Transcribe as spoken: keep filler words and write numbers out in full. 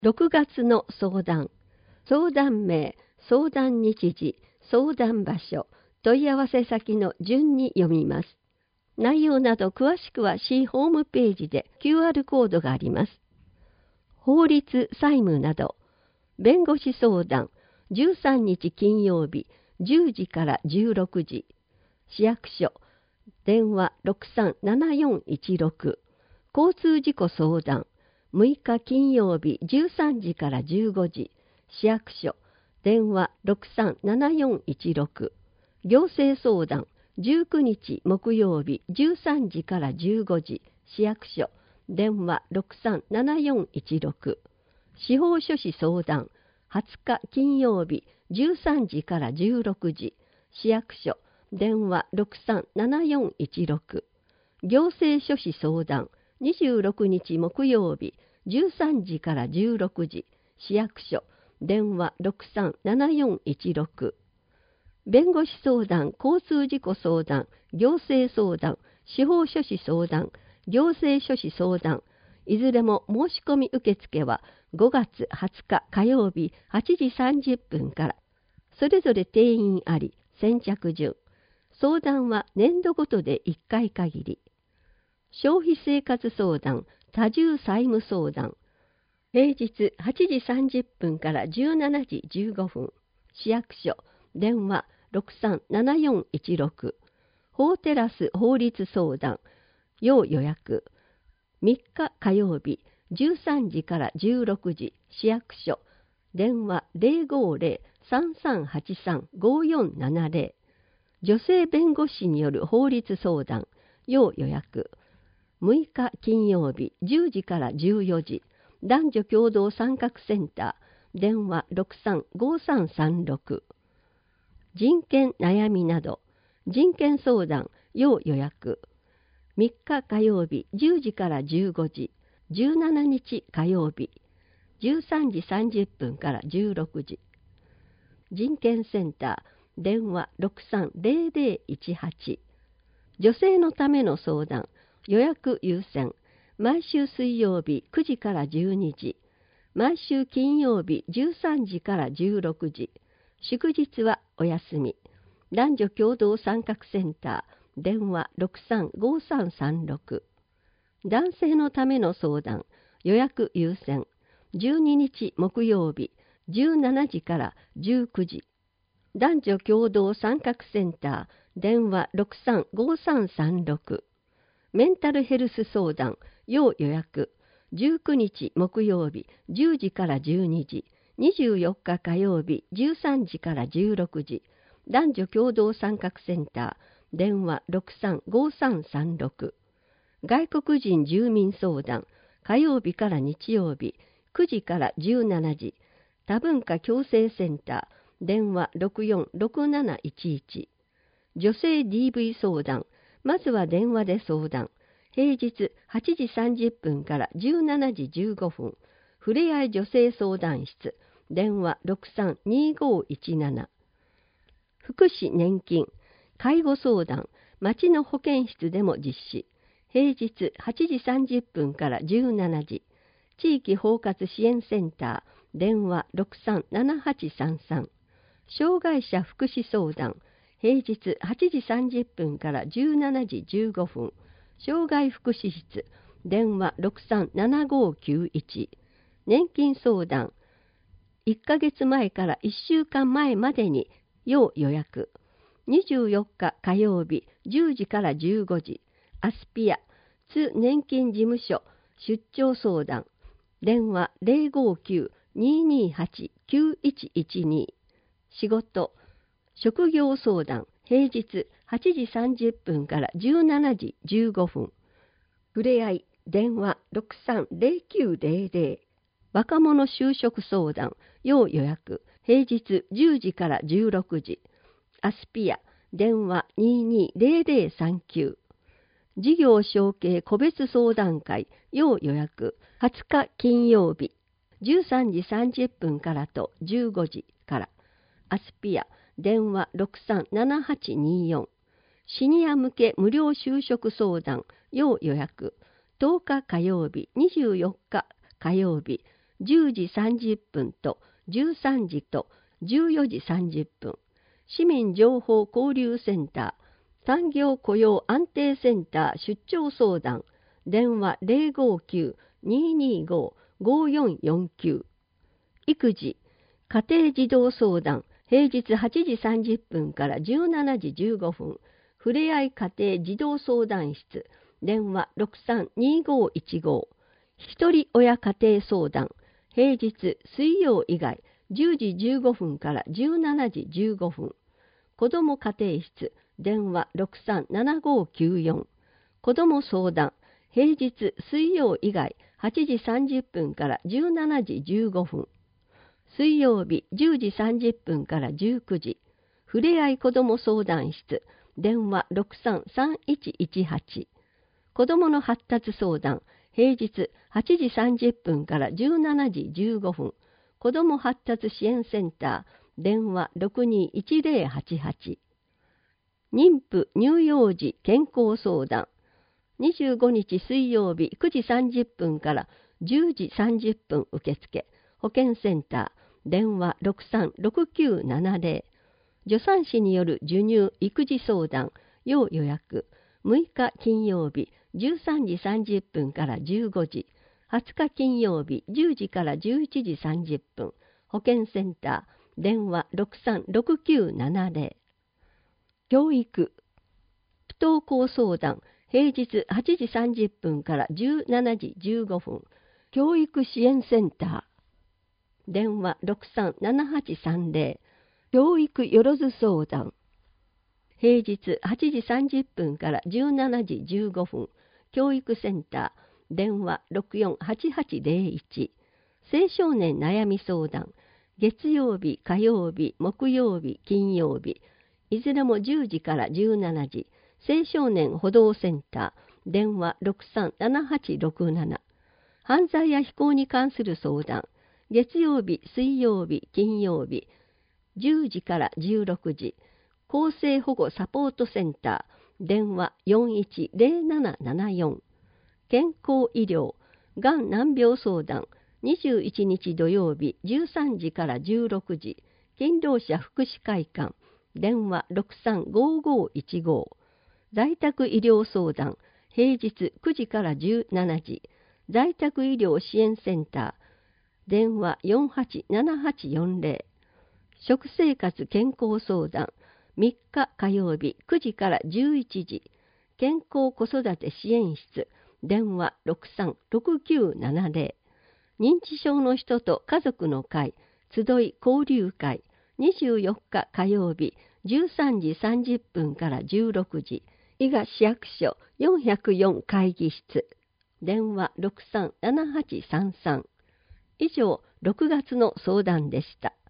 ろくがつの相談、相談名、相談日時、相談場所、問い合わせ先の順に読みます。内容など詳しくは市ホームページで キューアール コードがあります。法律、債務など、弁護士相談、じゅうさんにち金曜日、じゅうじからじゅうろくじ、市役所、電話 ろくさんななよんいちろく、交通事故相談、むいか金曜日じゅうさんじからじゅうごじ、市役所、電話 ろくさんななよんいちろく、行政相談、じゅうくにち木曜日じゅうさんじからじゅうごじ、市役所、電話 ろくさんななよんいちろく、司法書士相談、はつか金曜日じゅうさんじからじゅうろくじ、市役所、電話 ろくさんななよんいちろく、行政書士相談、にじゅうろくにち木曜日じゅうさんじからじゅうろくじ、市役所、電話 ろくさんななよんいちろく、弁護士相談、交通事故相談、行政相談、司法書士相談、行政書士相談、いずれも申し込み受付はごがつはつか火曜日はちじさんじゅっぷんから、それぞれ定員あり、先着順。相談は年度ごとでいっかい限り。消費生活相談、多重債務相談。平日はちじさんじゅっぷんからじゅうしちじじゅうごふん。市役所、電話 ろくさんななよんいちろく。法テラス法律相談、要予約。みっか火曜日、じゅうさんじからじゅうろくじ、市役所、電話 ゼロごゼロ さんさんはちさん ごよんななゼロ。女性弁護士による法律相談、要予約。むいか金曜日、じゅうじからじゅうよじ、男女共同参画センター、電話 ろくさんごさんさんろく。人権悩みなど、人権相談、要予約。みっか火曜日、じゅうじからじゅうごじ、じゅうしちにち火曜日、じゅうさんじさんじゅっぷんからじゅうろくじ。人権センター、電話 ろくさんゼロゼロいちはち。女性のための相談、予約優先。毎週水曜日くじからじゅうにじ。毎週金曜日じゅうさんじからじゅうろくじ。祝日はお休み。男女共同参画センター、電話 ろくさんごさんさんろく。男性のための相談、予約優先。じゅうににち木曜日、じゅうしちじからじゅうくじ。男女共同参画センター、電話 ろくさんごさんさんろく。メンタルヘルス相談、要予約。じゅうくにち木曜日、じゅうじからじゅうにじ。にじゅうよっか火曜日、じゅうさんじからじゅうろくじ。男女共同参画センター、電話 ろくさんごさんさんろく。外国人住民相談、火曜日から日曜日、くじからじゅうしちじ。多文化共生センター、電話 ろくよんろくなないちいち。女性 ディーブイ 相談、まずは電話で相談。平日はちじさんじゅっぷんからじゅうしちじじゅうごふん。ふれあい女性相談室、電話 ろくさんにごいちなな。福祉年金、介護相談、町の保健室でも実施。平日はちじさんじゅっぷんからじゅうしちじ。地域包括支援センター、電話 ろくさんななはちさんさん。障害者福祉相談、平日はちじさんじゅっぷんからじゅうしちじじゅうごふん。障害福祉室、電話 ろくさんななごきゅういち。年金相談、いっかげつまえからいっしゅうかんまえまでに要予約。にじゅうよっか火曜日、じゅうじからじゅうごじ。アスピア、津年金事務所、出張相談。電話 ゼロごきゅう にーにーはち きゅういちいちに。仕事、職業相談、平日はちじさんじゅっぷんからじゅうしちじじゅうごふん。ふれあい、電話 ろくさんゼロきゅうゼロゼロ。若者就職相談、要予約、平日じゅうじからじゅうろくじ。アスピア、電話 にーにーゼロゼロさんきゅう。事業承継個別相談会、要予約、はつか金曜日、じゅうさんじさんじゅっぷんからとじゅうごじから。アスピア、電話 ろくさんななはちにーよん。シニア向け無料就職相談、要予約、とおか火曜日、にじゅうよっか火曜日、 じゅうじさんじゅっぷんとじゅうさんじとじゅうよじさんじゅっぷん、市民情報交流センター、産業雇用安定センター出張相談、電話 ゼロごきゅう にーにーご ごよんよんきゅう。育児、家庭児童相談、平日はちじさんじゅっぷんからじゅうしちじじゅうごふん、ふれあい家庭児童相談室、電話 ろくさんにーごいちご。ひとり親家庭相談、平日水曜以外じゅうじじゅうごふんからじゅうしちじじゅうごふん、子ども家庭室、電話 ろくさんななごきゅうよん。子ども相談、平日水曜以外はちじさんじゅっぷんからじゅうしちじじゅうごふん、水曜日じゅうじさんじゅっぷんからじゅうくじ、ふれあい子ども相談室、電話 ろくさんさんいちいちはち。子どもの発達相談、平日はちじさんじゅっぷんからじゅうしちじじゅうごふん、子ども発達支援センター、電話 ろくにいちゼロはちはち。妊婦乳幼児健康相談、にじゅうごにち水曜日くじさんじゅっぷんからじゅうじさんじゅっぷん受付、保健センター、電話 ろくさんろくきゅうななゼロ。助産師による授乳育児相談、要予約、むいか金曜日じゅうさんじさんじゅっぷんからじゅうごじ、はつか金曜日じゅうじからじゅういちじさんじゅっぷん、保健センター、電話 ろくさんろくきゅうななゼロ。教育、不登校相談、平日はちじさんじゅっぷんからじゅうしちじじゅうごふん、教育支援センター、電話 ろくさんななはちさんゼロ。教育よろず相談、平日はちじさんじゅっぷんからじゅうしちじじゅうごふん、教育センター、電話 ろくよんはちはちゼロいち。青少年悩み相談、月曜日、火曜日、木曜日、金曜日、いずれもじゅうじからじゅうしちじ、青少年補導センター、電話 ろくさんななはちろくなな。犯罪や非行に関する相談、月曜日、水曜日、金曜日、じゅうじからじゅうろくじ、厚生保護サポートセンター、電話 よんいちゼロななななよん。健康医療、がん難病相談、にじゅういちにち土曜日じゅうさんじからじゅうろくじ、勤労者福祉会館、電話 ろくさんごごいちご。在宅医療相談、平日くじからじゅうしちじ、在宅医療支援センター、電話 よんはちななはちよんゼロ。食生活健康相談、みっか火曜日くじからじゅういちじ、健康子育て支援室、電話 ろくさんろくきゅうななゼロ。認知症の人と家族の会、集い交流会、にじゅうよっか火曜日じゅうさんじさんじゅっぷんからじゅうろくじ、伊賀市役所よんひゃくよん会議室、電話 ろくさんななはちさんさん。以上、ろくがつの相談でした。